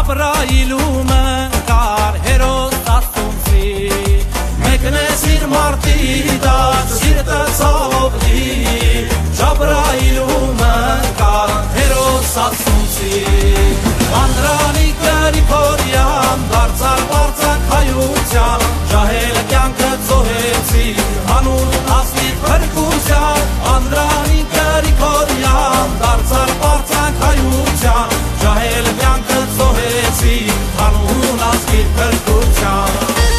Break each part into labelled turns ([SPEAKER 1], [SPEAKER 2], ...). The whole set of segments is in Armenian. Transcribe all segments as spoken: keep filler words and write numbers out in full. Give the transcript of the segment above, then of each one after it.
[SPEAKER 1] Ջաբրայիլում ընկար հերոս աստունցի Մեկնես իր մարդի դաց սիրտը ցավով լի Ջաբրայիլում ընկար հերոս աստունցի Անդրանիկ Գրիգորյան դարձար բարձակ հայության Ջահել կյանքը ծոհեցի հանուն ասլիկ փրկության Անդրանիկ Գրիգորյան դարձար բարձակ հայության Ջահել կյանքը ծոհեցի հանուն ասլիկ փրկության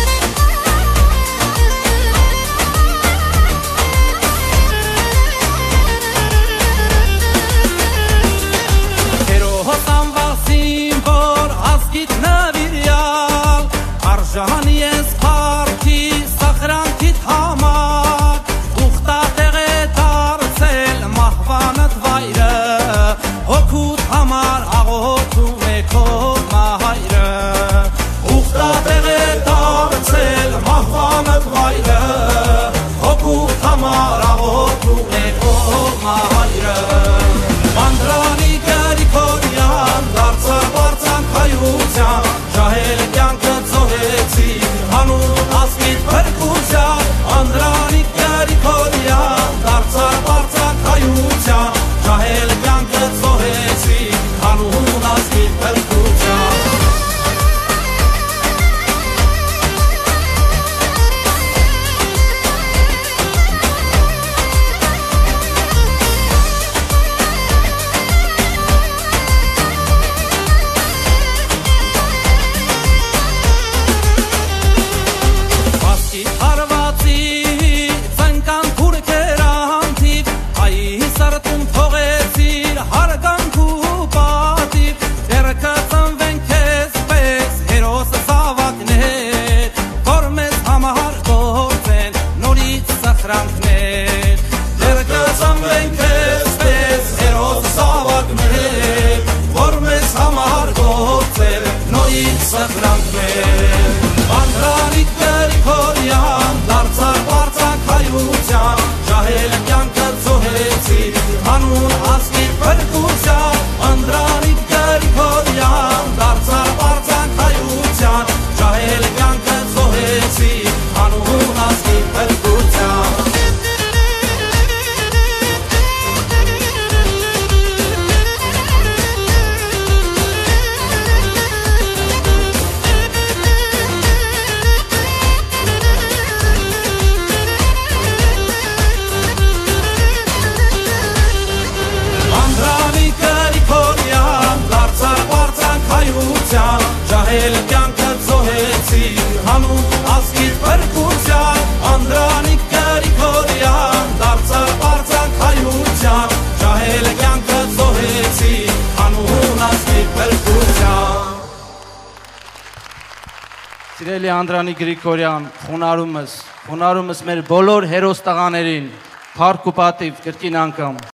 [SPEAKER 1] Ջահանի ես պարքի սախրանքիտ համար Ուղտատեղ է դարձել մահվանդ վայրը Հոգուտ համար աղոթում է քո մահայրը Ուղտատեղ է դարձել մահվանդ վայրը Հոգուտ համար աղոթում է քո մահայրը Անդրանիկ Գրիգորյան դարձար բարձակ հայության Ջահել կյանքը հանուն ասլիկ փրկության Անդրանիկ Գրիգորյան դարձար բարձակ հայության Ջահել կյանքը ծոհեցի հանուն ասլիկ փրկության Անդրանիկ Գրիգորյան դարձար բարձակ հայության Ջահել կյանքը ծոհեցի հանուն ասլիկ փրկության Անդրանիկ Գրիգորյան դարձար բարձակ հայության Ջահել կյանքը ծոհեցի հանուն ասլիկ փրկության Ջահել կյանքը ծոհեցի հանուն ասլիկ փրկության Անդրանիկ Գրիգորյան դարձար բարձակ հայության Ջահել կյանքը ծոհեցի հանուն ասլիկ փրկության Սիրելի Անդրանիկ Գրիգորյան, խոնարհումս, խոնարհումս մեր բոլոր հերոս տղաներին, փառք ու պատիվ կրկին անգամ